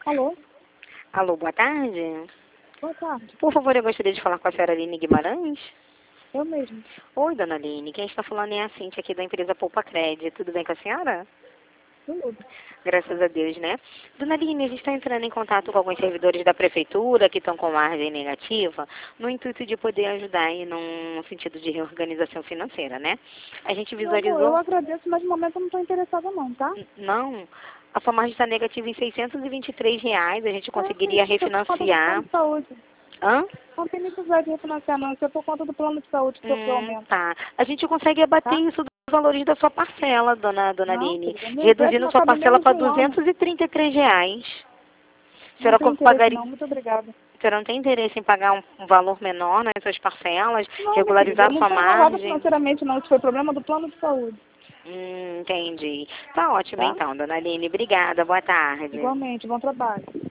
Alô? Alô, boa tarde. Boa tarde. Por favor, eu gostaria de falar com a senhora Aline Guimarães. Eu mesmo. Oi, dona Aline. Quem está falando é a Cintia aqui da empresa Poupa Cred. Tudo bem com a senhora? Tudo. Graças a Deus, né? Dona Aline, a gente está entrando em contato com alguns servidores da prefeitura que estão com margem negativa, no intuito de poder ajudar aí num sentido de reorganização financeira, né? A gente Meu amor, visualizou... eu agradeço, mas no momento eu não estou interessada não, tá? Não, a sua margem está negativa em R$ 623. A gente conseguiria Isso é por conta do plano refinanciar. de saúde. Hã? Não tem necessidade de refinanciar não, isso é por conta do plano de saúde que sofreu aumento, Tá. A gente consegue abater tá? isso dos valores da sua parcela, dona Não, Aline, querida, meu empréstimo reduzindo sua acaba em parcela menos de para um ano. R$ 233. A Não senhora tem interesse pagaria... não, muito obrigada. A senhora não tem interesse em pagar um valor menor nas suas parcelas, Não, minha querida, regularizar eu não sua estou enrolada margem? financeiramente não, isso foi problema do plano de saúde, Entendi. Tá ótimo tá? então, dona Aline. Obrigada. Boa tarde. Igualmente, bom trabalho.